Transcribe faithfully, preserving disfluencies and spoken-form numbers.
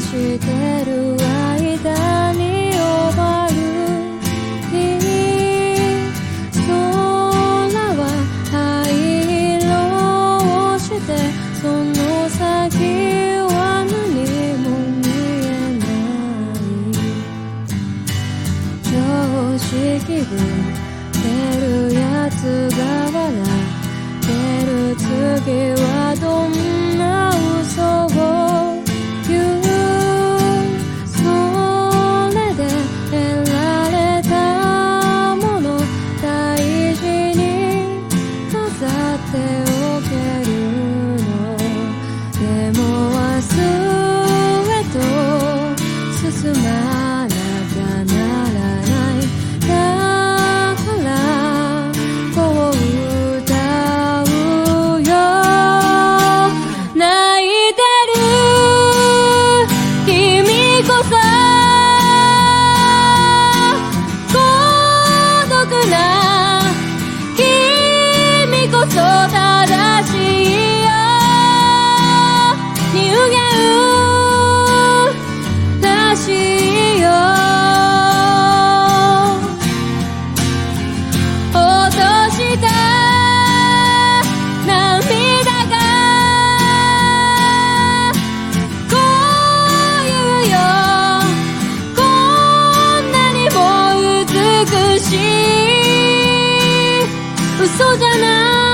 してる間に終わるに空は灰色をしてその先は何も見えない常識ぶってるやつが笑ってる次はどんな嘘を言うそれで得られたもの大事に飾っておけるのでも明日へと進まなきゃならないだからこう歌うよ泣いてる君こそ孤独な君こそ正しいよ人間らしいよ落とした涙がこういうよこんなにも美しい嘘じゃない